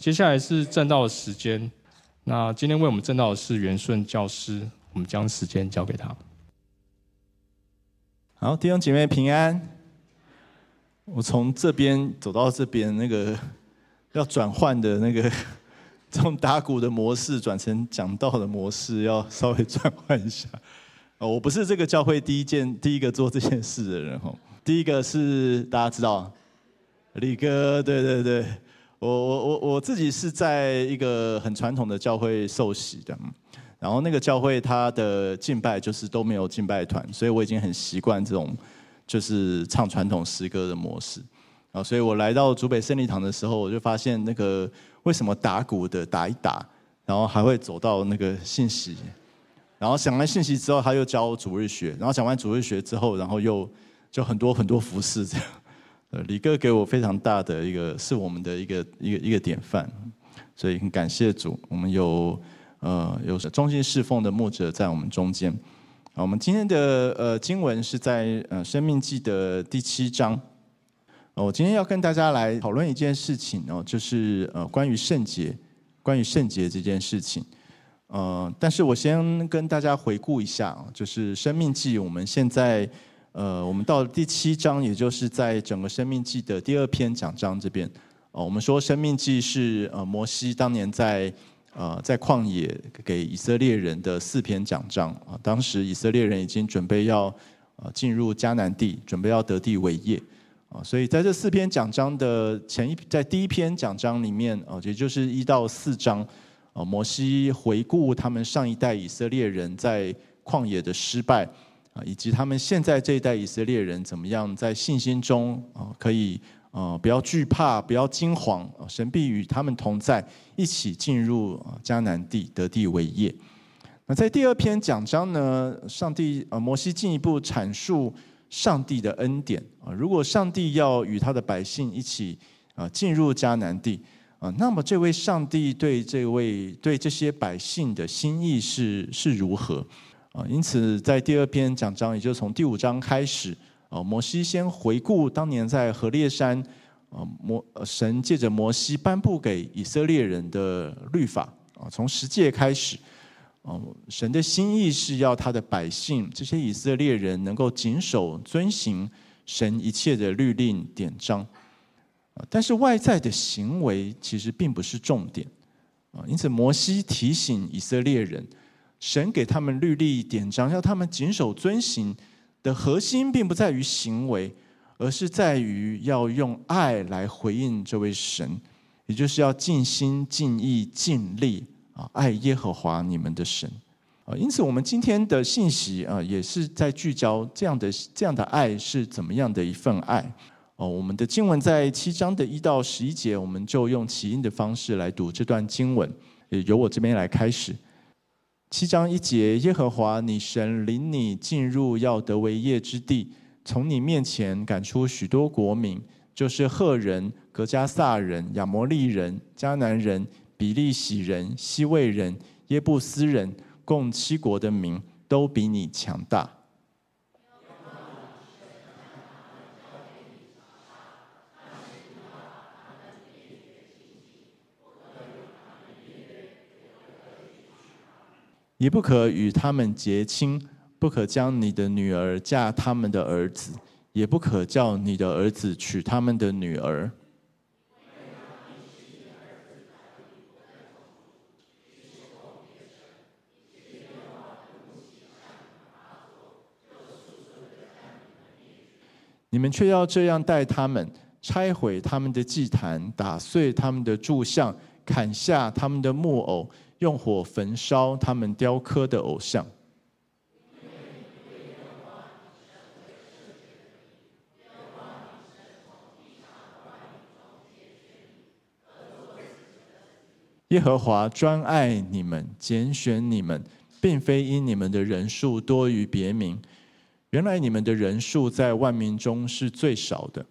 接下来是正道的时间。那今天为我们正道的是元顺教师，我们将时间交给他。 好，弟兄姐妹平安。我从这边走到这边，那个要转换的那个从打鼓的模式转成讲道的模式，要稍微转换一下。我不是这个教会第一个做这件事的人哈。第一个是大家知道，李哥，对，我自己是在一个很传统的教会受洗的，然后那个教会它的敬拜就是都没有敬拜团，所以我已经很习惯这种就是唱传统诗歌的模式。所以我来到竹北圣礼堂的时候，我就发现那个为什么打鼓的打一打，然后还会走到那个信息。然后讲完信息之后，他又教主日学，然后讲完主日学之后，然后又就很多服事这样。李哥给我非常大的是我们的一个典范，所以很感谢主，我们有忠心侍奉的牧者在我们中间。我们今天的经文是在申命记的第7章。我今天要跟大家来讨论一件事情就是关于圣洁这件事情。但是我先跟大家回顾一下，就是申命记，我们现在我们到了第7章，也就是在整个申命记的第2篇讲章这边。我们说申命记是摩西当年在旷野给以色列人的4篇讲章。当时以色列人已经准备要进入迦南地，准备要得地为业。所以在这4篇讲章的在第1篇讲章里面，也就是1到4章。摩西回顾他们上一代以色列人在旷野的失败，以及他们现在这一代以色列人怎么样在信心中可以不要惧怕，不要惊惶，神必与他们同在，一起进入迦南地得地为业。那在第2篇讲章呢，摩西进一步阐述上帝的恩典。如果上帝要与他的百姓一起进入迦南地，那么这位上帝对这些百姓的心意是如何？因此在第2篇讲章，也就是从第5章开始，摩西先回顾当年在何烈山，神借着摩西颁布给以色列人的律法，从10诫开始，神的心意是要他的百姓这些以色列人能够谨守遵行神一切的律令典章。但是外在的行为其实并不是重点，因此摩西提醒以色列人，神给他们律例典章，要他们谨守遵行的核心，并不在于行为，而是在于要用爱来回应这位神，也就是要尽心、尽意、尽力爱耶和华你们的神。因此，我们今天的信息也是在聚焦这样的爱是怎么样的一份爱。我们的经文在7章的1到11节，我们就用起音的方式来读这段经文，也由我这边来开始。7章1节，耶和华你神领你进入要得为业之地，从你面前赶出许多国民，就是赫人、革迦撒人、亚摩利人、迦南人、比利洗人、西魏人、耶布斯人，共7国的民，都比你强大。也不可与他们结亲，不可将你的女儿嫁他们的儿子，也不可叫你的儿子娶他们的女儿。你们却要这样待他们，拆毁他们的祭坛，打碎他们的柱像，砍下他们的木偶，用火焚烧他们雕刻的偶像。耶和华专爱你们，拣选你们，并非因你们的人数多于别民。原来你们的人数在万民中是最少的。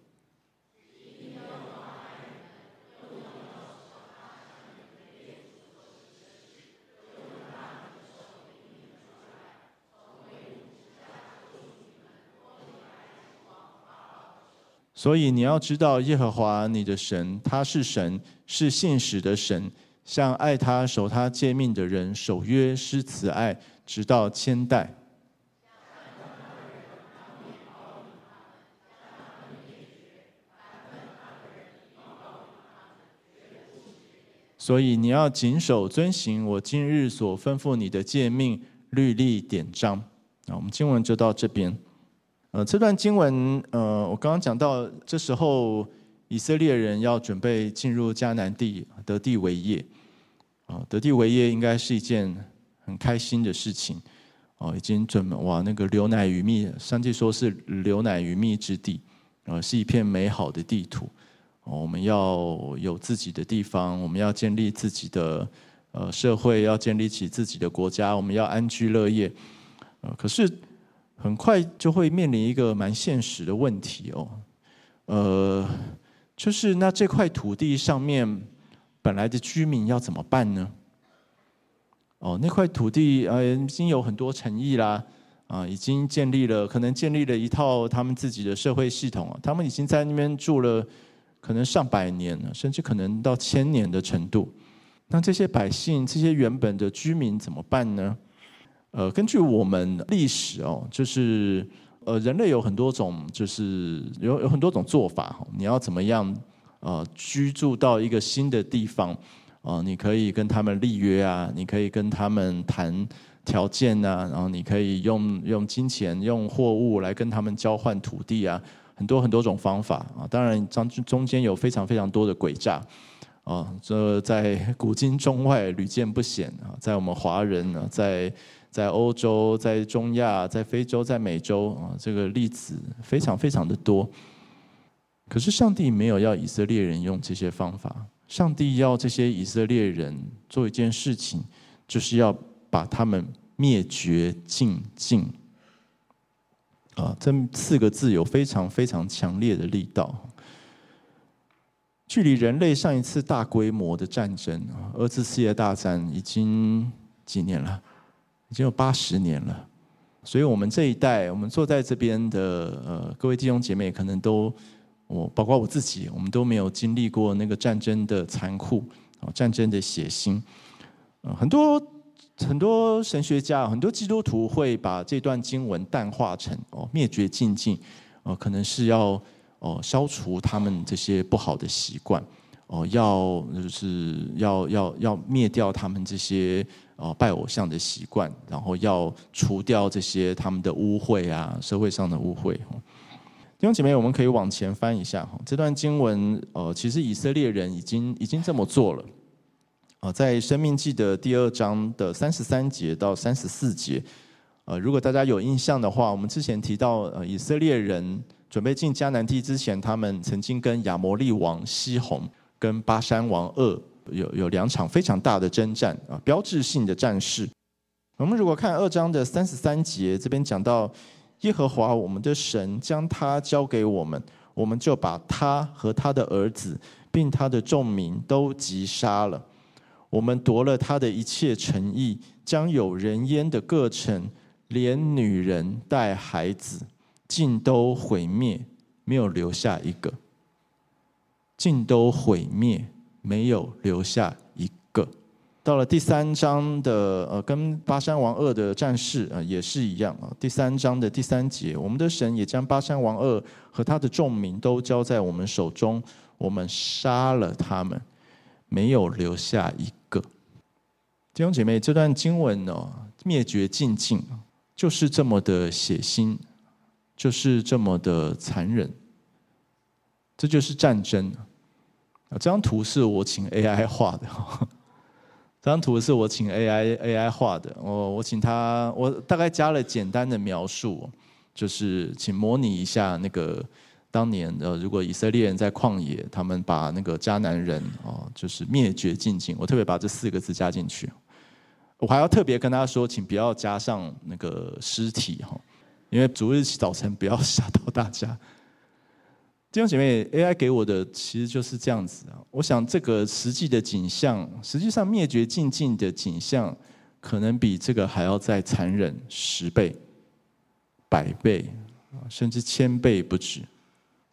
所以你要知道耶和华你的神，他是神，是信实的神，向爱他、守他诫命的人守约施慈爱，直到千代。所以你要谨守遵行我今日所吩咐你的诫命、律例、典章。我们经文就到这边。这段经文，我刚刚讲到，这时候以色列人要准备进入迦南地，得地为业。得地为业应该是一件很开心的事情。已经那个流奶与蜜，上帝说是流奶与蜜之地，是一片美好的地图。我们要有自己的地方，我们要建立自己的社会，要建立起自己的国家，我们要安居乐业。可是很快就会面临一个蛮现实的问题就是那这块土地上面本来的居民要怎么办呢？那块土地已经有很多诚意啦，已经可能建立了一套他们自己的社会系统，他们已经在那边住了可能上百年了，甚至可能到1000年的程度。那这些百姓，这些原本的居民怎么办呢？根据我们历史就是人类有很多种，就是有很多种做法。你要怎么样居住到一个新的地方？你可以跟他们立约啊，你可以跟他们谈条件啊，然后你可以用金钱、用货物来跟他们交换土地啊，很多种方法啊。当然，中间有非常非常多的诡诈这在古今中外屡见不鲜啊。在我们华人在欧洲、在中亚、在非洲、在美洲这个例子非常非常的多。可是上帝没有要以色列人用这些方法，上帝要这些以色列人做一件事情，就是要把他们灭绝尽尽。这4个字有非常非常强烈的力道。距离人类上一次大规模的战争，2次世界大战已经几年了？已经有80年了。所以我们这一代，我们坐在这边的各位弟兄姐妹，可能都包括我自己，我们都没有经历过那个战争的残酷，战争的血腥。很多神学家、很多基督徒会把这段经文淡化成灭绝尽尽，可能是要消除他们这些不好的习惯，要灭掉他们这些拜偶像的习惯，然后要除掉这些他们的污秽啊，社会上的污秽。弟兄姐妹，我们可以往前翻一下这段经文，其实以色列人已经这么做了。在申命记的第2章的33节到34节，如果大家有印象的话，我们之前提到，以色列人准备进迦南地之前，他们曾经跟亚摩利王西宏跟巴珊王噩有2场非常大的征战标志性的战事。我们如果看2章的33节，这边讲到耶和华我们的神将他交给我们，我们就把他和他的儿子并他的众民都击杀了。我们夺了他的一切城邑，将有人烟的各城，连女人带孩子，尽都毁灭，没有留下一个。尽都毁灭，没有留下一个。到了第3章的跟巴珊王噩的战事也是一样第3章的第3节，我们的神也将巴珊王噩和他的众民都交在我们手中，我们杀了他们，没有留下一个。弟兄姐妹，这段经文灭绝尽尽，就是这么的血腥，就是这么的残忍。这就是战争。这张图是我请 AI 画的。这张图是我请 AI 画的。我请他，我大概加了简单的描述，就是请模拟一下那个当年如果以色列人在旷野，他们把那个迦南人就是灭绝尽尽。我特别把这4个字加进去。我还要特别跟他说，请不要加上那个尸体因为主日早晨不要吓到大家。弟兄姐妹 ，AI 给我的其实就是这样子我想这个实际的景象，实际上灭绝尽尽的景象，可能比这个还要再残忍10倍、100倍，甚至1000倍不止。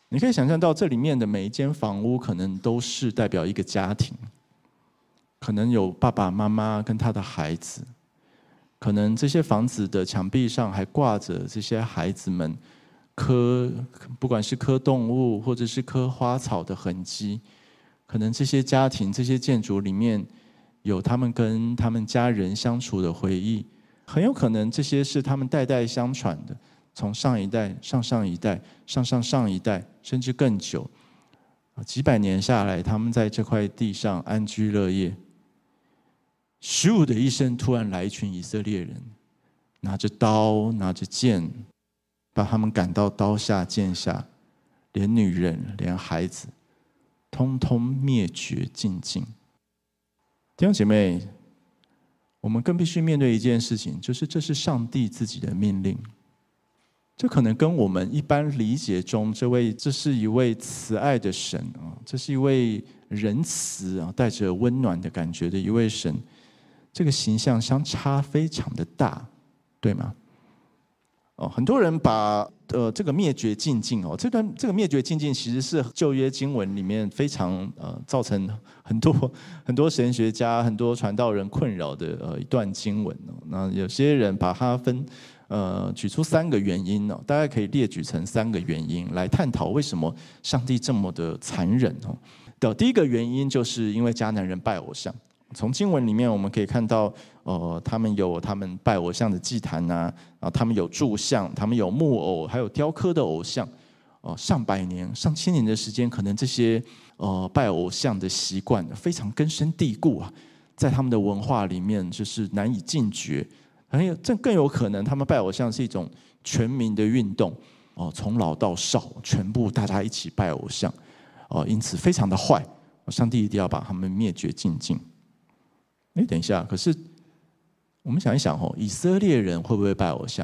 你可以想象到这里面的每一间房屋可能都是代表一个家庭，可能有爸爸妈妈跟他的孩子，可能这些房子的墙壁上还挂着这些孩子们不管是刻动物或者是刻花草的痕迹，可能这些家庭这些建筑里面有他们跟他们家人相处的回忆，很有可能这些是他们代代相传的，从上一代、上上一代、上上上一代，甚至更久，几百年下来，他们在这块地上安居乐业。咻的一声，突然来一群以色列人，拿着刀、拿着剑，把他们赶到刀下、剑下，连女人、连孩子，通通灭绝尽尽。弟兄姐妹，我们更必须面对一件事情，就是这是上帝自己的命令。这可能跟我们一般理解中这是一位慈爱的神啊，这是一位仁慈啊，带着温暖的感觉的一位神，这个形象相差非常的大，对吗？很多人把这个灭绝尽尽这个灭绝尽尽其实是旧约经文里面非常造成很多神学家、很多传道人困扰的一段经文那有些人把它举出3个原因大概可以列举成3个原因来探讨为什么上帝这么的残忍的第一个原因就是因为迦南人拜偶像。从经文里面我们可以看到，他们有他们拜偶像的祭坛他们有柱像，他们有木偶，还有雕刻的偶像，上百年、上千年的时间，可能这些拜偶像的习惯非常根深蒂固在他们的文化里面就是难以禁绝。这更有可能，他们拜偶像是一种全民的运动从老到少，全部大家一起拜偶像因此非常的坏，上帝一定要把他们灭绝尽尽。等一下，可是我们想一想以色列人会不会拜偶像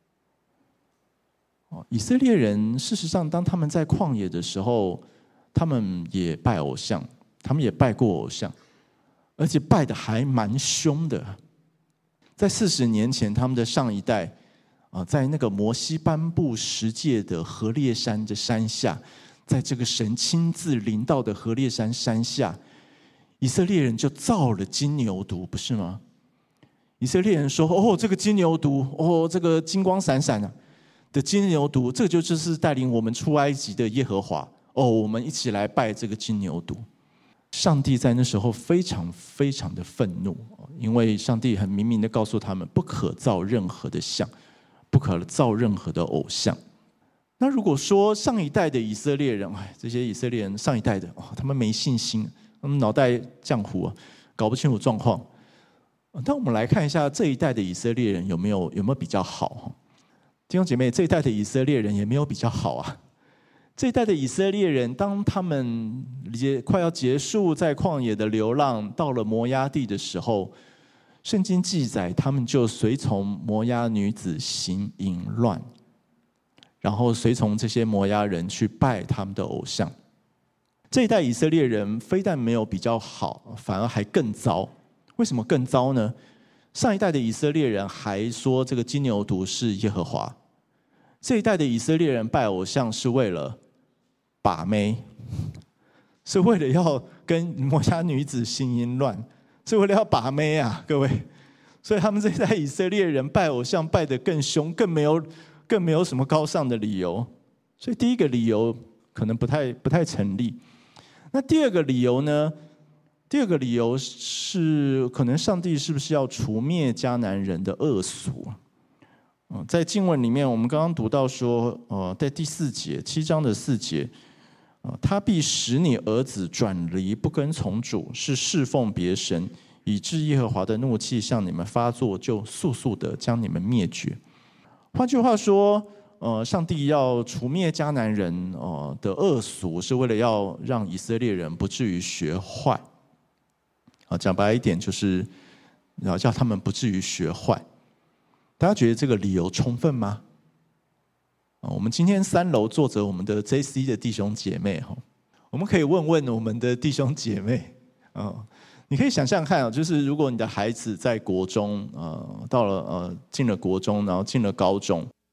以色列人事实上，当他们在旷野的时候，他们也拜偶像，他们也拜过偶像，而且拜的还蛮凶的。在40年前，他们的上一代在那个摩西颁布十诫的何烈山的山下，在这个神亲自临到的何烈山山下，以色列人就造了金牛犊，不是吗？以色列人说：“这个金牛犊，这个金光闪闪的金牛犊，这就是带领我们出埃及的耶和华。我们一起来拜这个金牛犊。”上帝在那时候非常非常的愤怒，因为上帝很明明的告诉他们，不可造任何的像，不可造任何的偶像。那如果说上一代的以色列人，这些以色列人上一代的，他们没信心。他们脑袋浆糊搞不清楚状况。但我们来看一下这一代的以色列人有没有比较好？弟兄姐妹，这一代的以色列人也没有比较好这一代的以色列人，当他们快要结束在旷野的流浪，到了摩押地的时候，圣经记载他们就随从摩押女子行淫乱，然后随从这些摩押人去拜他们的偶像。这一代以色列人非但没有比较好，反而还更糟。为什么更糟呢？上一代的以色列人还说这个金牛犊是耶和华，这一代的以色列人拜偶像是为了把妹，是为了要跟摩押女子行淫乱，是为了要把妹各位。所以他们这一代以色列人拜偶像拜得更凶，更没有什么高尚的理由。所以第一个理由可能不太成立。那第二个理由呢？第二个理由是，可能上帝是不是要除灭迦南人的恶俗？在经文里面，我们刚刚读到说，在第4节，7章的4节，他必使你儿子转离，不跟从主，是侍奉别神，以致耶和华的怒气向你们发作，就速速的将你们灭绝。换句话说，上帝要除灭迦南人的恶俗，是为了要让以色列人不至于学坏。讲白一点，就是要叫他们不至于学坏。大家觉得这个理由充分吗？我们今天3楼坐着我们的 JC 的弟兄姐妹，我们可以问问我们的弟兄姐妹，你可以想象看，就是如果你的孩子在国中，到了进了国中，然后进了高中。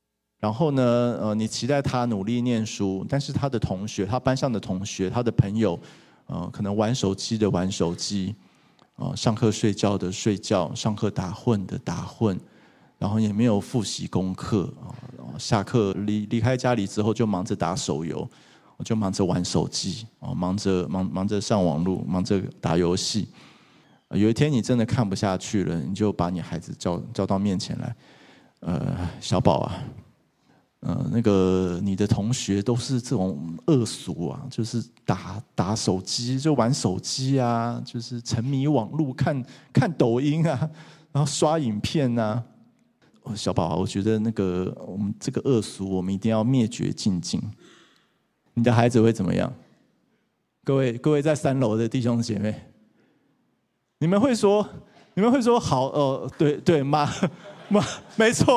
然后呢，你期待他努力念书，但是他的同学，他班上的同学，他的朋友，可能玩手机的玩手机，上课睡觉的睡觉，上课打混的打混，然后也没有复习功课，下课离开家里之后就忙着打手游，就忙着玩手机，忙着上网络，忙着打游戏。有一天你真的看不下去了，你就把你孩子叫到面前来，小宝啊。那个你的同学都是这种恶俗啊，就是打手机，就玩手机啊，就是沉迷网络看抖音啊，然后刷影片啊。小宝啊，我觉得那个我们这个恶俗，我们一定要灭绝尽尽。你的孩子会怎么样？各位在3楼的弟兄姐妹，你们会说好，对，妈，没错。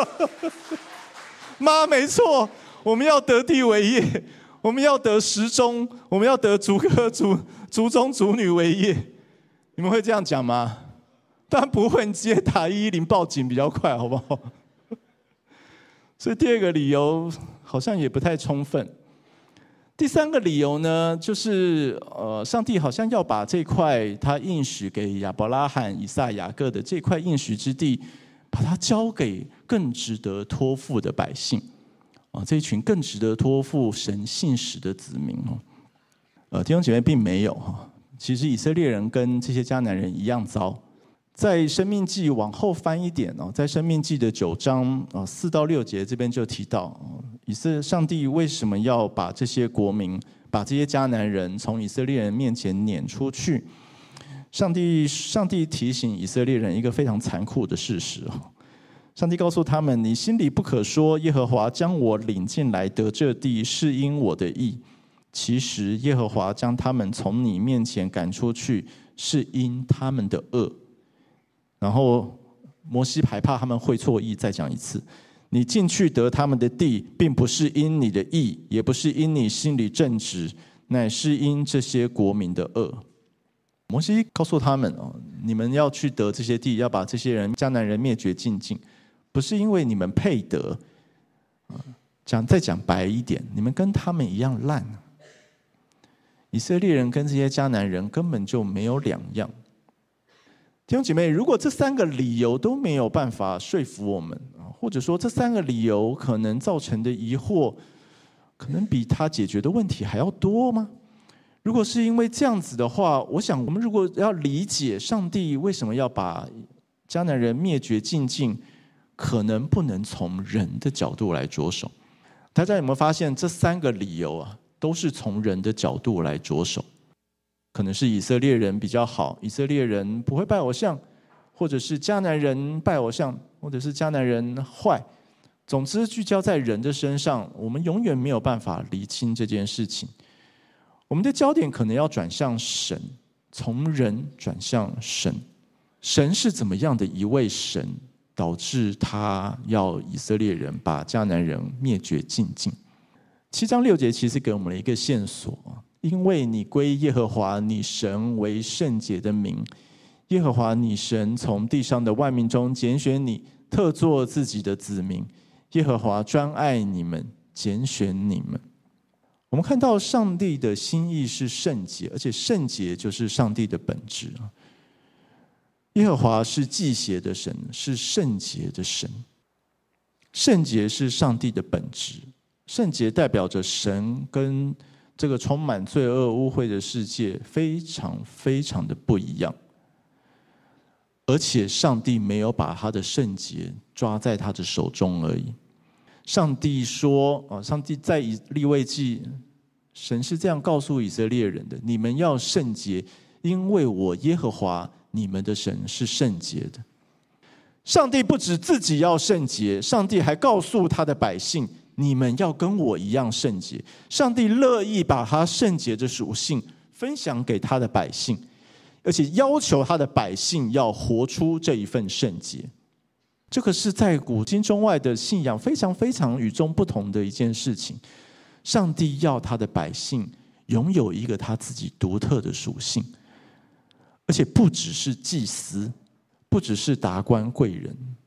妈，没错，我们要得地为业，我们要得时中，我们要得族科族中族女为业。你们会这样讲吗？当然不会，你直接打110报警比较快，好不好？所以第2个理由好像也不太充分。第3个理由呢，就是上帝好像要把这块他应许给亚伯拉罕、以撒、雅各的这块应许之地，把它交给更值得托付的百姓，这一群更值得托付神信实的子民。弟兄姐妹并没有，其实以色列人跟这些迦南人一样糟。在申命记往后翻一点，在申命记的9章4到6节这边就提到，上帝为什么要把这些国民、把这些迦南人从以色列人面前撵出去？上帝提醒以色列人一个非常残酷的事实。上帝告诉他们：你心里不可说耶和华将我领进来得这地是因我的义，其实耶和华将他们从你面前赶出去是因他们的恶。然后摩西害怕他们会错意，再讲一次：你进去得他们的地，并不是因你的义，也不是因你心里正直，乃是因这些国民的恶。摩西告诉他们，你们要去得这些地，要把这些人迦南人灭绝尽尽，不是因为你们配得，再讲白一点，你们跟他们一样烂。以色列人跟这些迦南人根本就没有两样。弟兄姐妹，如果这3个理由都没有办法说服我们，或者说这3个理由可能造成的疑惑，可能比他解决的问题还要多吗？如果是因为这样子的话，我想我们如果要理解上帝为什么要把迦南人灭绝尽尽，可能不能从人的角度来着手。大家有没有发现，这3个理由啊，都是从人的角度来着手？可能是以色列人比较好，以色列人不会拜偶像，或者是迦南人拜偶像，或者是迦南人坏。总之，聚焦在人的身上，我们永远没有办法厘清这件事情。我们的焦点可能要转向神，从人转向神。神是怎么样的一位神，导致他要以色列人把迦南人灭绝尽尽？7章6节其实给我们了一个线索，因为你归耶和华你神为圣洁的名，耶和华你神从地上的万民中拣选你，特作自己的子民。耶和华专爱你们，拣选你们。我们看到上帝的心意是圣洁，而且圣洁就是上帝的本质。耶和华是祭邪的神，是圣洁的神。圣洁是上帝的本质，圣洁代表着神跟这个充满罪恶污秽的世界非常非常的不一样。而且上帝没有把他的圣洁抓在他的手中而已。上帝说，上帝在利未记，神是这样告诉以色列人的：你们要圣洁，因为我耶和华你们的神是圣洁的。上帝不止自己要圣洁，上帝还告诉他的百姓，你们要跟我一样圣洁。上帝乐意把他圣洁的属性分享给他的百姓，而且要求他的百姓要活出这一份圣洁。这个是在古今中外的信仰非常非常与众不同的一件事情。上帝要他的百姓拥有一个他自己独特的属性，而且不只是祭司，不只是达官贵人，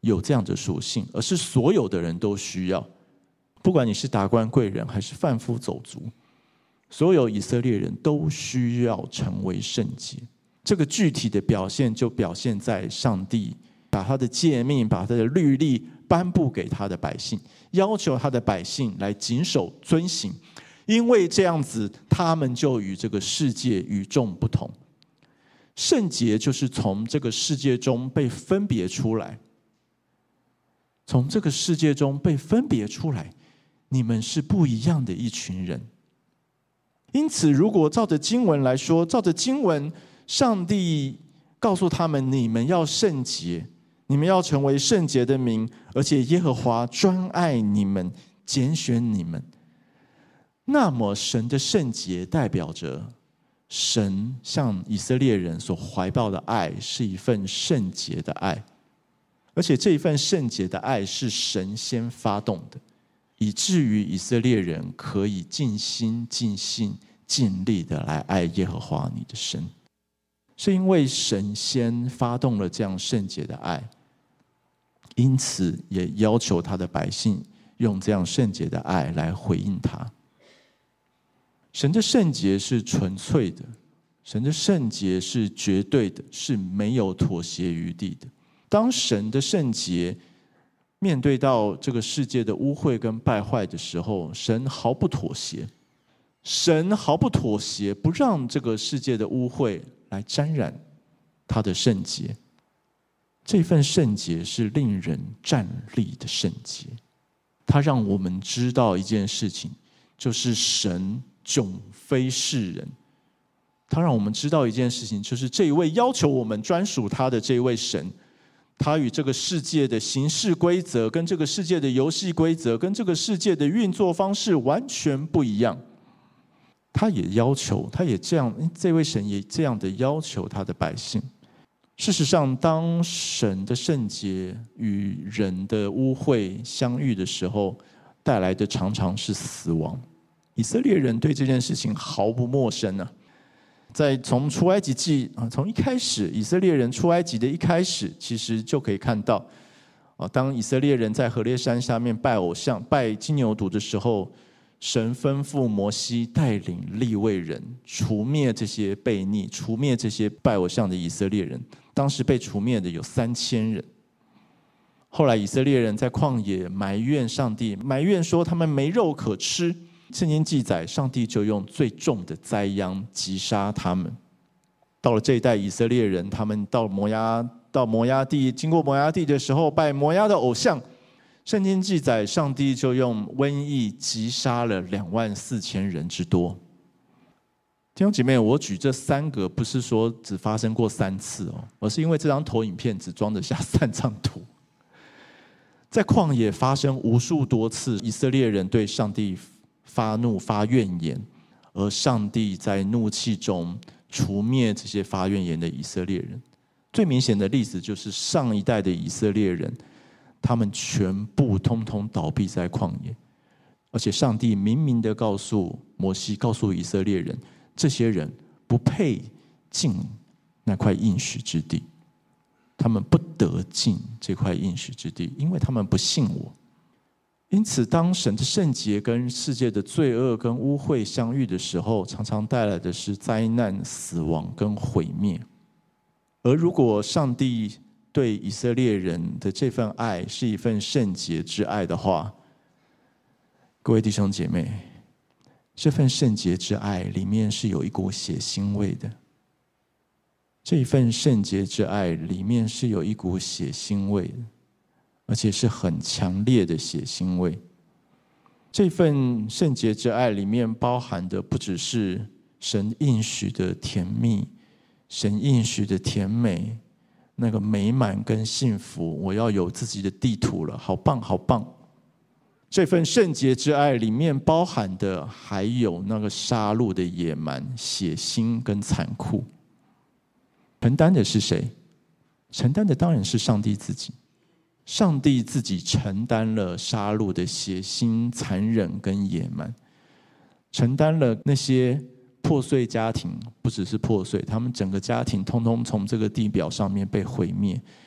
有这样的属性，而是所有的人都需要。不管你是达官贵人还是贩夫走卒，所有以色列人都需要成为圣洁。这个具体的表现就表现在上帝把他的诫命、把他的律例颁布给他的百姓，要求他的百姓来谨守遵行，因为这样子他们就与这个世界与众不同。圣洁就是从这个世界中被分别出来，从这个世界中被分别出来，你们是不一样的一群人。因此，如果照着经文来说，照着经文，上帝告诉他们：你们要圣洁，你们要成为圣洁的民，而且耶和华专爱你们，拣选你们。那么，神的圣洁代表着神向以色列人所怀抱的爱是一份圣洁的爱，而且这一份圣洁的爱是神先发动的，以至于以色列人可以尽心、尽性、尽力的来爱耶和华你的神。是因为神先发动了这样圣洁的爱，因此也要求他的百姓用这样圣洁的爱来回应他。神的圣洁是纯粹的，神的圣洁是绝对的，是没有妥协余地的。当神的圣洁面对到这个世界的污秽跟败坏的时候，神毫不妥协，神毫不妥协，不让这个世界的污秽来沾染他的圣洁。这份圣洁是令人站立的圣洁，它让我们知道一件事情，就是神迥非世人。他让我们知道一件事情，就是这一位要求我们专属他的这一位神，他与这个世界的行事规则、跟这个世界的游戏规则、跟这个世界的运作方式完全不一样。他也要求，他也这样，这位神也这样的要求他的百姓。事实上，当神的圣洁与人的污秽相遇的时候，带来的常常是死亡。以色列人对这件事情毫不陌生啊。从出埃及记从一开始，以色列人出埃及的一开始，其实就可以看到当以色列人在何烈山下面拜偶像、拜金牛犊的时候，神吩咐摩西带领利未人除灭这些悖逆、除灭这些拜偶像的以色列人。当时被除灭的有3000人。后来以色列人在旷野埋怨上帝，埋怨说他们没肉可吃。圣经记载，上帝就用最重的灾殃击杀他们。到了这一代以色列人，他们到摩押地，经过摩押地的时候，拜摩押的偶像。圣经记载，上帝就用瘟疫击杀了24000人之多。弟兄姐妹，我举这3个不是说只发生过3次而是因为这张投影片只装得下3张图。在旷野发生无数多次，以色列人对上帝发怒、发怨言，而上帝在怒气中除灭这些发怨言的以色列人。最明显的例子就是上一代的以色列人，他们全部通通倒闭在旷野，而且上帝明明的告诉摩西，告诉以色列人，这些人不配进那块应许之地，他们不得进这块应许之地，因为他们不信我。因此，当神的圣洁跟世界的罪恶跟污秽相遇的时候，常常带来的是灾难、死亡跟毁灭。而如果上帝对以色列人的这份爱是一份圣洁之爱的话，各位弟兄姐妹，这份圣洁之爱里面是有一股血腥味的。这份圣洁之爱里面是有一股血腥味的，而且是很强烈的血腥味。这份圣洁之爱里面包含的不只是神应许的甜蜜，神应许的甜美，那个美满跟幸福，我要有自己的地图了，好棒好棒。这份圣洁之爱里面包含的还有那个杀戮的野蛮、血腥跟残酷。承担的是谁？承担的当然是上帝自己。上帝自己承担了杀戮的血腥、残忍跟野蛮，承担了那些破碎家庭，不只是破碎，他们整个家庭通通从这个地表上面被毁灭，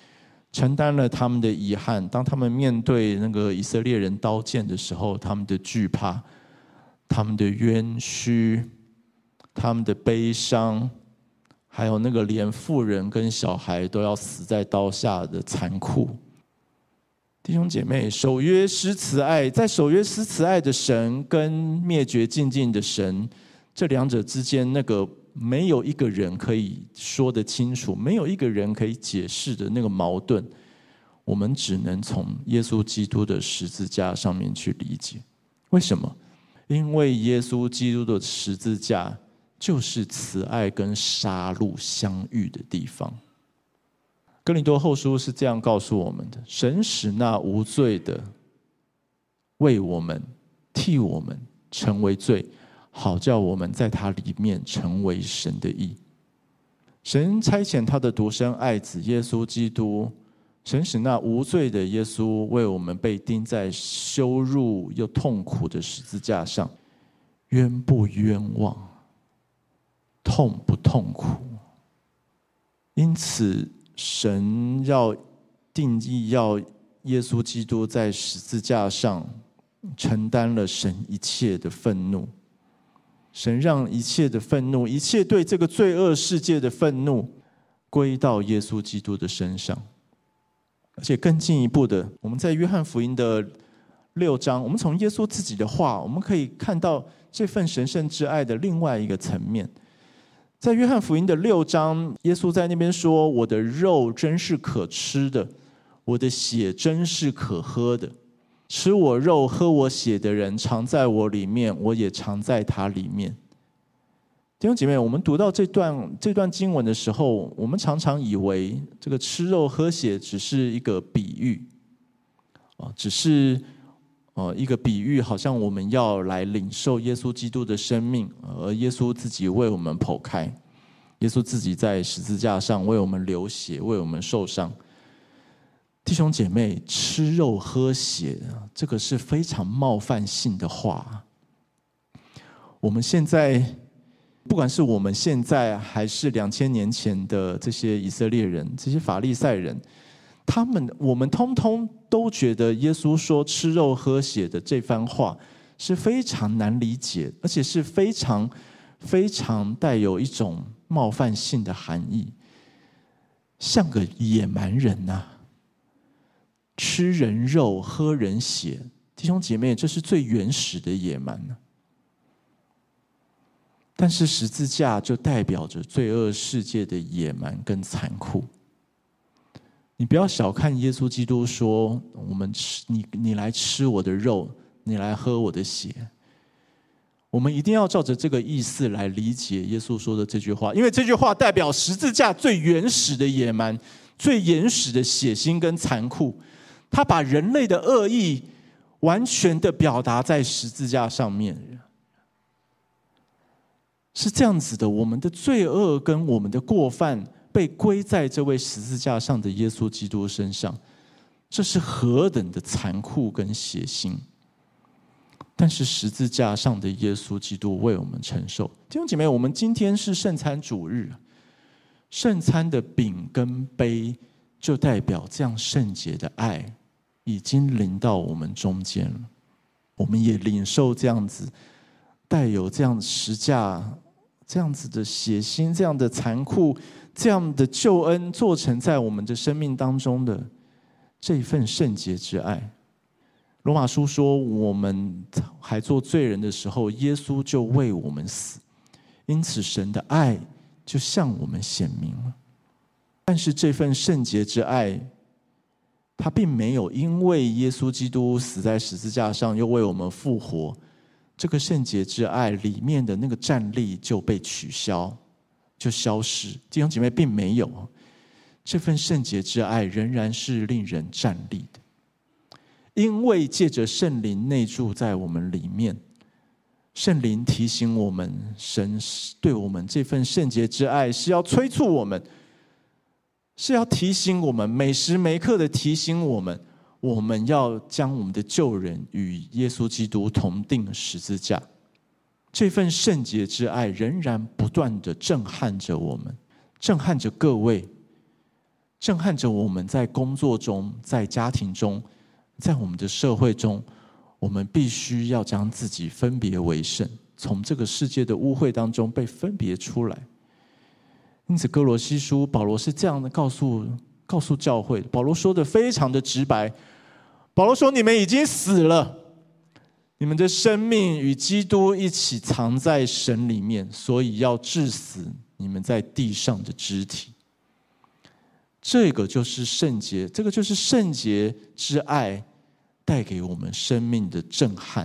承担了他们的遗憾。当他们面对那个以色列人刀剑的时候，他们的惧怕、他们的冤屈、他们的悲伤，还有那个连妇人跟小孩都要死在刀下的残酷。弟兄姐妹，守约施慈爱，在守约施慈爱的神跟灭绝尽尽的神，这两者之间，那个没有一个人可以说得清楚，没有一个人可以解释的那个矛盾，我们只能从耶稣基督的十字架上面去理解。为什么？因为耶稣基督的十字架就是慈爱跟杀戮相遇的地方。哥林多后书是这样告诉我们的：神使那无罪的为我们替我们成为罪，好叫我们在他里面成为神的义。神差遣他的独生爱子耶稣基督，神使那无罪的耶稣为我们被钉在羞辱又痛苦的十字架上，冤不冤枉，痛不痛苦？因此神要定义，要耶稣基督在十字架上承担了神一切的愤怒。神让一切的愤怒，一切对这个罪恶世界的愤怒归到耶稣基督的身上。而且更进一步的，我们在约翰福音的6章，我们从耶稣自己的话，我们可以看到这份神圣之爱的另外一个层面。在约翰福音的6章，耶稣在那边说：我的肉真是可吃的，我的血真是可喝的。吃我肉喝我血的人常在我里面，我也常在他里面。弟兄姐妹，我们读到这段经文的时候，我们常常以为这个吃肉喝血只是一个比喻，只是一个比喻，好像我们要来领受耶稣基督的生命，而耶稣自己为我们剖开，耶稣自己在十字架上为我们流血，为我们受伤。弟兄姐妹，吃肉喝血，这个是非常冒犯性的话。我们现在，不管是我们现在还是2000年前的这些以色列人，这些法利赛人，我们通通都觉得耶稣说吃肉喝血的这番话是非常难理解，而且是非常非常带有一种冒犯性的含义，像个野蛮人啊，吃人肉喝人血。弟兄姐妹，这是最原始的野蛮。但是十字架就代表着罪恶世界的野蛮跟残酷。你不要小看耶稣基督说：你来吃我的肉，你来喝我的血。我们一定要照着这个意思来理解耶稣说的这句话，因为这句话代表十字架最原始的野蛮，最原始的血腥跟残酷。他把人类的恶意完全的表达在十字架上面。是这样子的，我们的罪恶跟我们的过犯被归在这位十字架上的耶稣基督身上，这是何等的残酷跟血腥。但是十字架上的耶稣基督为我们承受。弟兄姐妹，我们今天是圣餐主日，圣餐的饼跟杯就代表这样圣洁的爱已经临到我们中间了。我们也领受这样子带有这样十架这样子的血腥，这样的残酷，这样的救恩做成在我们的生命当中的这一份圣洁之爱。罗马书说，我们还做罪人的时候，耶稣就为我们死，因此神的爱就向我们显明了。但是这份圣洁之爱，它并没有因为耶稣基督死在十字架上又为我们复活，这个圣洁之爱里面的那个战力就被取消，就消失。弟兄姐妹，并没有，这份圣洁之爱仍然是令人战栗的，因为借着圣灵内住在我们里面，圣灵提醒我们，神对我们这份圣洁之爱是要催促我们，是要提醒我们，每时每刻的提醒我们，我们要将我们的救人与耶稣基督同定十字架。这份圣洁之爱仍然不断的震撼着我们，震撼着各位， 震撼着我们在工作中、在家庭中、在我们的社会中，我们必须要将自己分别为圣，从这个世界的污秽当中被分别出来。因此哥罗西书保罗是这样的告诉教会，保罗说的非常的直白，保罗说你们已经死了，你们的生命与基督一起藏在神里面，所以要治死你们在地上的肢体。这个就是圣洁，这个就是圣洁之爱带给我们生命的震撼，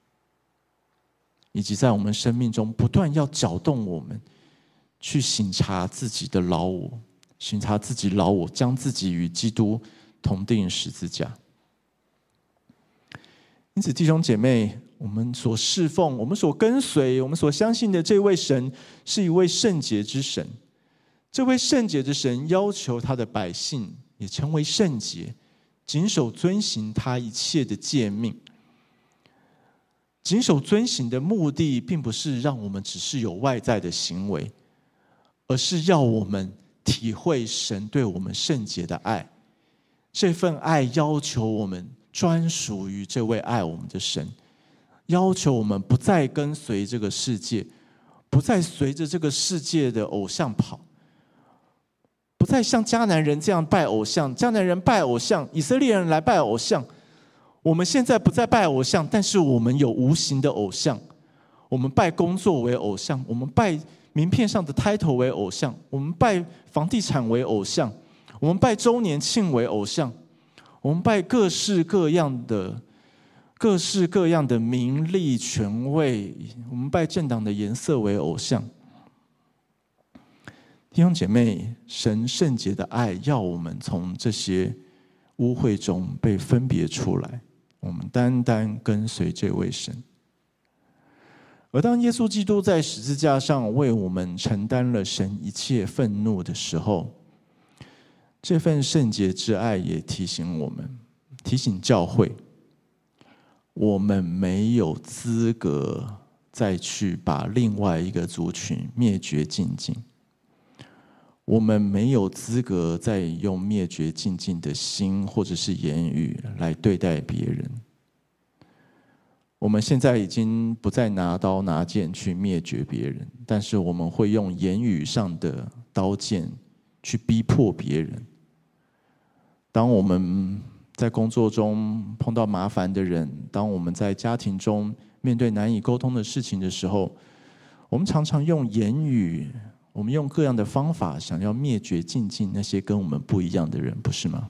以及在我们生命中不断要搅动我们去省察自己的老我，省察自己老我，将自己与基督同钉十字架。因此弟兄姐妹，我们所侍奉、我们所跟随、我们所相信的这位神是一位圣洁之神。这位圣洁的神要求他的百姓也成为圣洁，谨守遵行他一切的诫命。谨守遵行的目的并不是让我们只是有外在的行为，而是要我们体会神对我们圣洁的爱。这份爱要求我们专属于这位爱我们的神，要求我们不再跟随这个世界，不再随着这个世界的偶像跑，不再像迦南人这样拜偶像。迦南人拜偶像，以色列人来拜偶像。我们现在不再拜偶像，但是我们有无形的偶像。我们拜工作为偶像，我们拜名片上的 title 为偶像，我们拜房地产为偶像，我们拜周年庆为偶像，我们拜各式各样的名利权位，我们拜政党的颜色为偶像。弟兄姐妹，神圣洁的爱要我们从这些污秽中被分别出来，我们单单跟随这位神。而当耶稣基督在十字架上为我们承担了神一切愤怒的时候，这份圣洁之爱也提醒我们，提醒教会，我们没有资格再去把另外一个族群灭绝尽尽。我们没有资格再用灭绝尽尽的心或者是言语来对待别人。我们现在已经不再拿刀拿剑去灭绝别人，但是我们会用言语上的刀剑去逼迫别人。当我们在工作中碰到麻烦的人，当我们在家庭中面对难以沟通的事情的时候，我们常常用言语，我们用各样的方法想要灭绝尽尽那些跟我们不一样的人，不是吗？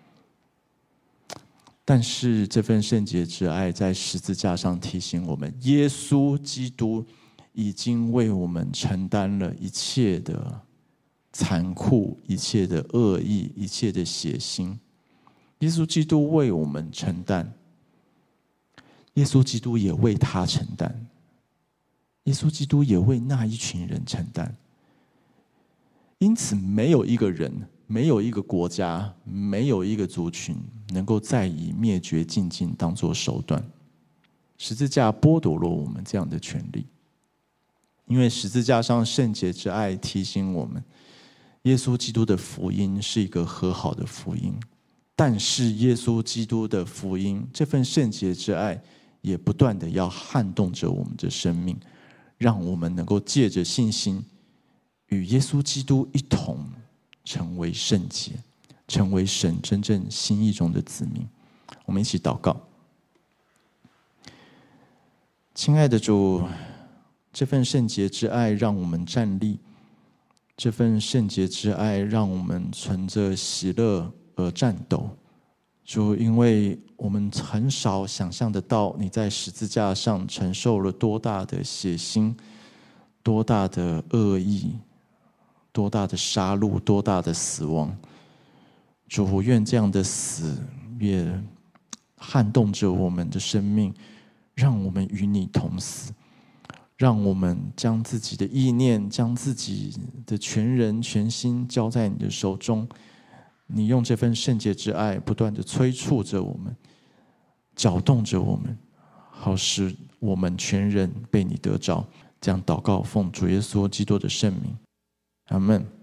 但是这份圣洁之爱在十字架上提醒我们，耶稣基督已经为我们承担了一切的残酷、一切的恶意、一切的血腥。耶稣基督为我们承担，耶稣基督也为他承担，耶稣基督也为那一群人承担。因此没有一个人，没有一个国家，没有一个族群能够再以灭绝尽尽当作手段。十字架剥夺了我们这样的权利，因为十字架上圣洁之爱提醒我们，耶稣基督的福音是一个和好的福音，但是耶稣基督的福音这份圣洁之爱也不断的要撼动着我们的生命，让我们能够借着信心与耶稣基督一同成为圣洁，成为神真正心意中的子民。我们一起祷告。亲爱的主，这份圣洁之爱让我们站立，这份圣洁之爱让我们存着喜乐而战斗。主，因为我们很少想象得到你在十字架上承受了多大的血腥，多大的恶意，多大的杀戮，多大的死亡。主，愿这样的死也撼动着我们的生命，让我们与你同死，让我们将自己的意念，将自己的全人全心交在你的手中。你用这份圣洁之爱不断的催促着我们，搅动着我们，好使我们全人被你得着。这样祷告，奉主耶稣基督的圣名，阿们。